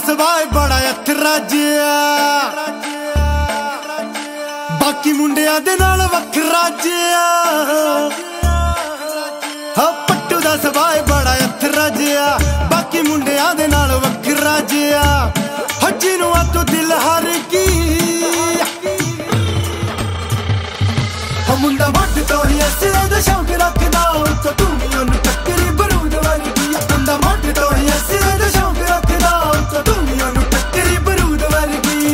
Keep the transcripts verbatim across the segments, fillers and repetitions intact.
ਸਵਾਏ ਬੜਾ ਅਥਰਾ ਜਿਆ, ਬਾਕੀ ਮੁੰਡਿਆਂ ਦੇ ਨਾਲ ਵੱਖਰਾ ਜਿਆ। ਹਾਂ ਪੱਟੂ ਦਾ ਸਵਾਏ ਬੜਾ ਅਥਰਾ ਜਿਆ, ਬਾਕੀ ਮੁੰਡਿਆਂ ਦੇ ਨਾਲ ਵੱਖਰਾ ਜਿਆ। ਹੱਜੀ ਨੂੰ ਆ ਤੂੰ ਦਿਲ ਹਾਰ ਗਈ, ਹਾਂ ਮੁੰਡਾ ਵੱਡ ਤੋਂ ਹੀ ਐਸੇ ਦਾ ਸ਼ੌਂਕ ਰੱਖਦਾ, ਉੱਤੋਂ ਤੂੰ ਵੀ ਉਹਨੂੰ ਟੱਕਰੀ ਬਰੂਦ ਵਰਗੀ। ਮੁੰਡਾ ਵੱਡ ਤੋਂ ਹੀ ਐਸੇ ਦਾ ਸ਼ੌਂਕ ਰੱਖਦਾ, ਉੱਤੋਂ ਤੂੰ ਵੀ ਉਹਨੂੰ ਟੱਕਰੀ ਬਰੂਦ ਵਰਗੀ।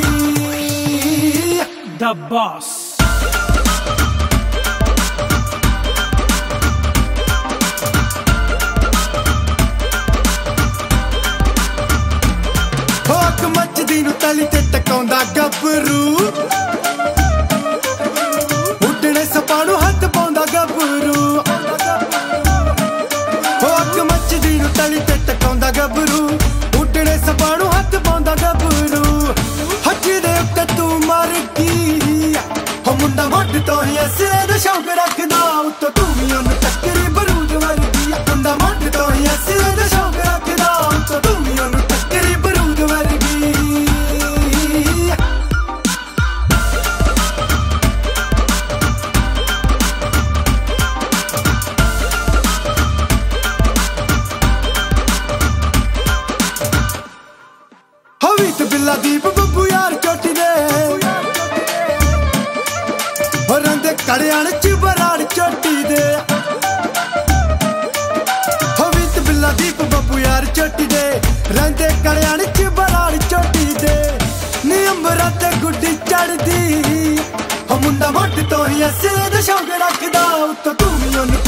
The Boss ਹੋਕ ਮੱਚਦੀ ਨੂੰ ਤਲੀ ਤੇ ਟਕਾਉਂਦਾ ਗੱਭਰੂ, ਉੱਡਣੇ ਸਪਾਂ ਨੂੰ ਹੱਥ ਪਾਉਂਦਾ ਗੱਭਰੂ। ਹੋਕ ਮੱਚਦੀ ਨੂੰ ਤਲੀ ਤੇ ਟਕਾਉਂਦਾ ਗੱਭਰੂ, ਉੱਡਣੇ ਸਪਾਂ ਨੂੰ ਹੱਥ ਪਾਉਂਦਾ ਗੱਭਰੂ। ਹੱਜੀ ਦੇ ਉੱਤੇ ਤੂੰ ਮਰ ਗਈ, ਹੋ ਮੁੰਡਾ ਵੱਡ ਤੋਂ ਹੀ ਐਸੇ ਦਾ ਸ਼ੌਂਕ ਰੱਖਦਾ, ਉੱਤੋਂ ਤੂੰ ਵੀ ਉਹਨੂੰ ਟੱਕਰੀ ਬਰੂਦ ਵਰਗੀ। ਮੁੰਡਾ ਵੱਡ ਤੋਂ ਹੀ ਐਸੇ ਦਾ ਸ਼ੌਂਕ ਰੱਖਦਾ, ਉੱਤੋਂ ਤੂੰ ਵੀ ਉਹਨੂੰ ਟੱਕਰੀ ਬਰੂਦ ਵਰਗੀ। ਹਵੀ ਤੇ ਬਿੱਲਾ ਦੀਪ ਬੱਬੂ ਯਾਰ ਚੋਟੀ ਦੇ, ਹੋ ਰੰਦੇ ਕੜਿਆਣ ਚ ਬਰਾੜ ਚੋਟੀ ਦੇ। ਹਵੀ ਤੇ ਬਿੱਲਾ ਦੀਪ ਬੱਬੂ ਯਾਰ ਚੋਟੀ ਦੇ, ਰੰਦੇ ਕੜਿਆਣ ਚ ਬਰਾੜ ਚੋਟੀ ਦੇ। ਨੀ ਅੰਬਰਾਂ ਤੇ ਗੁੱਡੀ ਚੜਦੀ, ਹੋ ਮੁੰਡਾ ਵੱਡ ਤੋਂ ਹੀ ਐਸੇ ਦਾ ਸ਼ੌਂਕ ਰੱਖਦਾ, ਉੱਤੋਂ ਤੂੰ ਵੀ ਉਹਨੂੰ